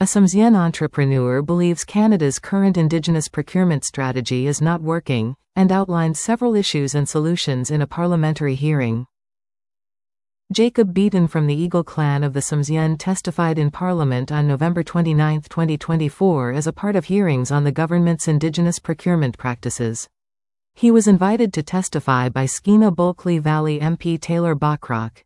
A Samsian entrepreneur believes Canada's current Indigenous procurement strategy is not working, and outlined several issues and solutions in a parliamentary hearing. Jacob Beaton from the Eagle clan of the Samsian testified in Parliament on November 29, 2024 as a part of hearings on the government's Indigenous procurement practices. He was invited to testify by Skeena-Bulkley Valley MP Taylor Bachrock.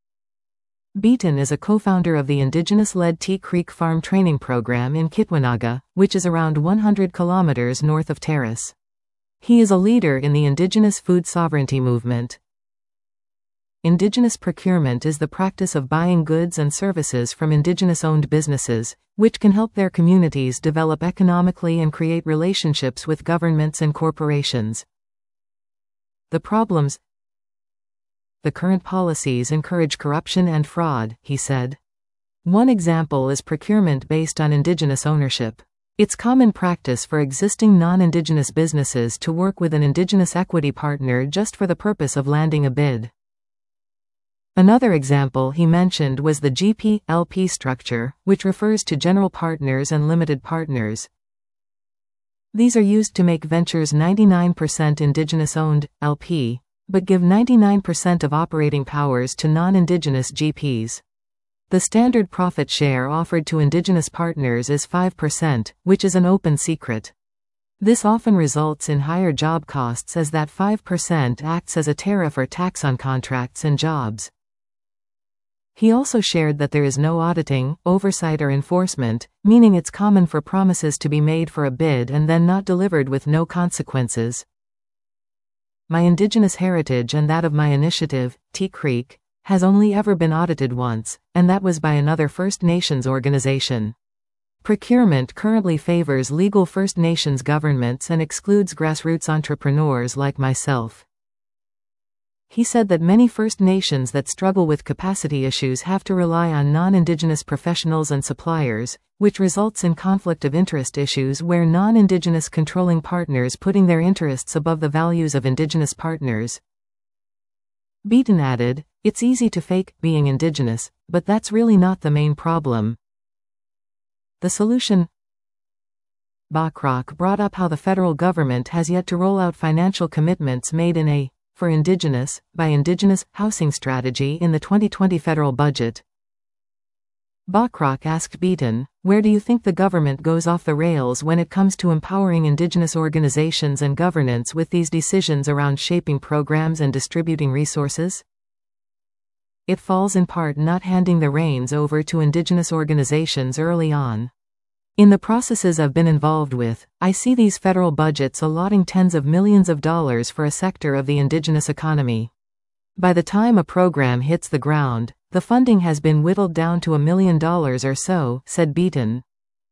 Beaton is a co-founder of the Indigenous-led Teak Creek Farm Training Program in Kitwanaga, which is around 100 kilometers north of Terrace. He is a leader in the Indigenous food sovereignty movement. Indigenous procurement is the practice of buying goods and services from Indigenous-owned businesses, which can help their communities develop economically and create relationships with governments and corporations. The problems: the current policies encourage corruption and fraud, he said. One example is procurement based on Indigenous ownership. It's common practice for existing non-Indigenous businesses to work with an Indigenous equity partner just for the purpose of landing a bid. Another example he mentioned was the GP-LP structure, which refers to general partners and limited partners. These are used to make ventures 99% Indigenous-owned, LP, but give 99% of operating powers to non-Indigenous GPs. The standard profit share offered to Indigenous partners is 5%, which is an open secret. This often results in higher job costs as that 5% acts as a tariff or tax on contracts and jobs. He also shared that there is no auditing, oversight or enforcement, meaning it's common for promises to be made for a bid and then not delivered with no consequences. My Indigenous heritage and that of my initiative, Teak Creek, has only ever been audited once, and that was by another First Nations organization. Procurement currently favors legal First Nations governments and excludes grassroots entrepreneurs like myself. He said that many First Nations that struggle with capacity issues have to rely on non-Indigenous professionals and suppliers, which results in conflict of interest issues where non-Indigenous controlling partners putting their interests above the values of Indigenous partners. Beaton added, "It's easy to fake being Indigenous, but that's really not the main problem." The solution: Bachrock brought up how the federal government has yet to roll out financial commitments made in a for Indigenous, by Indigenous, housing strategy in the 2020 federal budget. Bachrock asked Beaton, "Where do you think the government goes off the rails when it comes to empowering Indigenous organizations and governance with these decisions around shaping programs and distributing resources?" It falls in part not handing the reins over to Indigenous organizations early on. In the processes I've been involved with, I see these federal budgets allotting tens of millions of dollars for a sector of the Indigenous economy. By the time a program hits the ground, the funding has been whittled down to $1 million or so, said Beaton.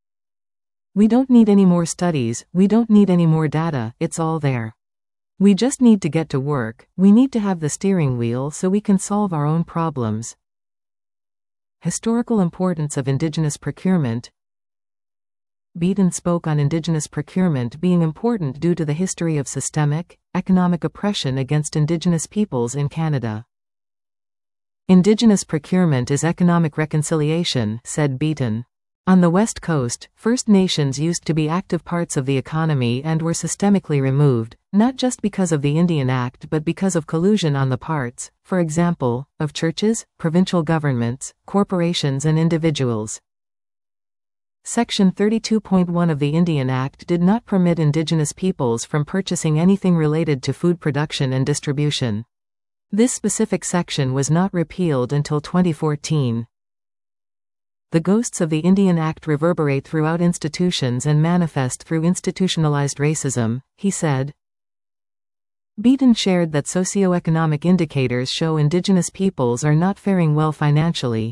We don't need any more studies, we don't need any more data, it's all there. We just need to get to work, we need to have the steering wheel so we can solve our own problems. Historical importance of Indigenous procurement. Beaton spoke on Indigenous procurement being important due to the history of systemic, economic oppression against Indigenous peoples in Canada. Indigenous procurement is economic reconciliation, said Beaton. On the West Coast, First Nations used to be active parts of the economy and were systemically removed, not just because of the Indian Act but because of collusion on the parts, for example, of churches, provincial governments, corporations and individuals. Section 32.1 of the Indian Act did not permit Indigenous peoples from purchasing anything related to food production and distribution. This specific section was not repealed until 2014. The ghosts of the Indian Act reverberate throughout institutions and manifest through institutionalized racism, he said. Beaton shared that socioeconomic indicators show Indigenous peoples are not faring well financially.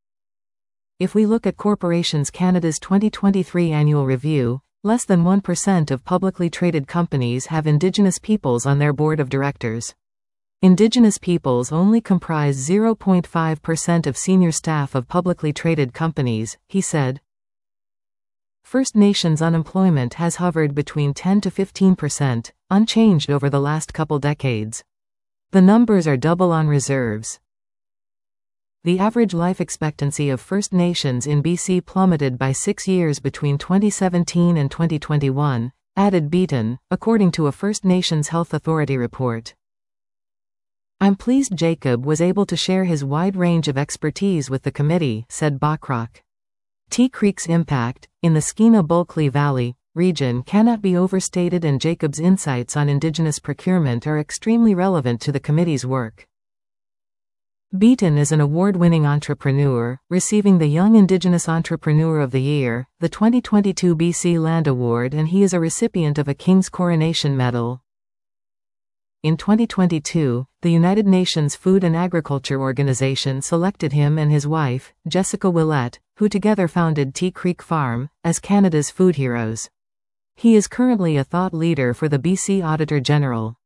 If we look at Corporations Canada's 2023 annual review, less than 1% of publicly traded companies have Indigenous peoples on their board of directors. Indigenous peoples only comprise 0.5% of senior staff of publicly traded companies, he said. First Nations unemployment has hovered between 10 to 15%, unchanged over the last couple decades. The numbers are double on reserves. The average life expectancy of First Nations in BC plummeted by 6 years between 2017 and 2021, added Beaton, according to a First Nations Health Authority report. "I'm pleased Jacob was able to share his wide range of expertise with the committee," said Bachrach. Tea Creek's impact, in the Skeena-Bulkley Valley region, cannot be overstated, and Jacob's insights on Indigenous procurement are extremely relevant to the committee's work. Beaton is an award-winning entrepreneur, receiving the Young Indigenous Entrepreneur of the Year, the 2022 BC Land Award, and he is a recipient of a King's Coronation Medal. In 2022, the United Nations Food and Agriculture Organization selected him and his wife, Jessica Willett, who together founded Tea Creek Farm, as Canada's food heroes. He is currently a thought leader for the BC Auditor General.